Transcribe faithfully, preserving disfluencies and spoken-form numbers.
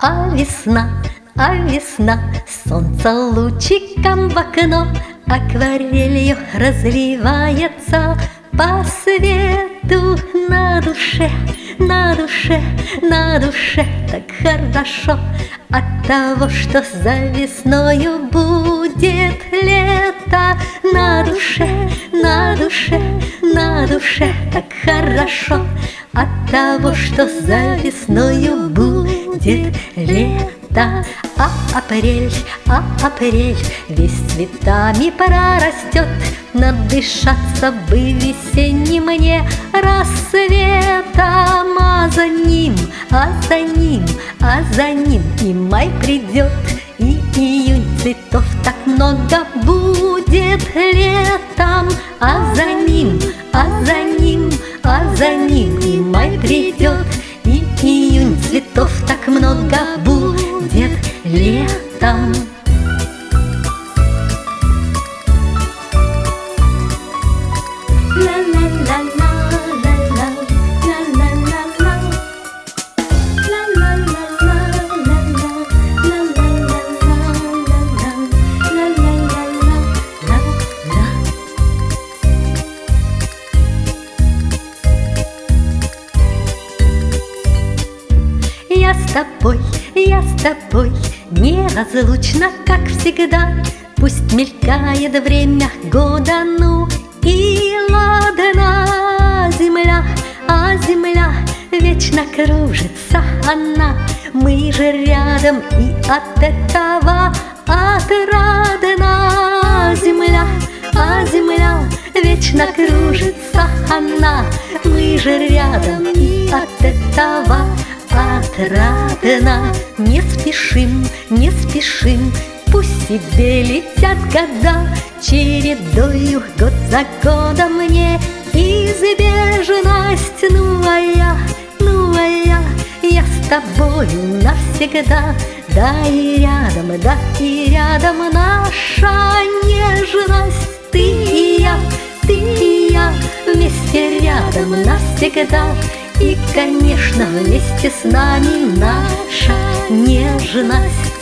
А весна, а весна, солнце лучиком в окно акварелью разливается по свету. На душе, на душе, на душе так хорошо от того, что за весною будет лето. На душе, на душе, на душе так хорошо от того, что за весною будет лето. А апрель, а апрель весь цветами прорастет, надышаться бы весенним мне рассветом. А за ним, а за ним, а за ним и май придет, и июнь, цветов так много будет летом. А за ним, а за ним, а за ним и май придет, и июнь, цветов так много будет летом. Я с тобой, я с тобой неразлучна, как всегда. Пусть мелькает время года, ну и ладно. Земля, а земля вечно кружится она. Мы же рядом, и от этого отрадно. Земля, а земля вечно кружится она. Мы же рядом, и от этого отрадно. Не спешим, не спешим, пусть себе летят года чередою, год за годом неизбежность. Ну а я, ну а я, я с тобою навсегда. Да и рядом, да и рядом наша нежность. Ты и я, ты и я вместе рядом навсегда. И, конечно, вместе с нами наша нежность.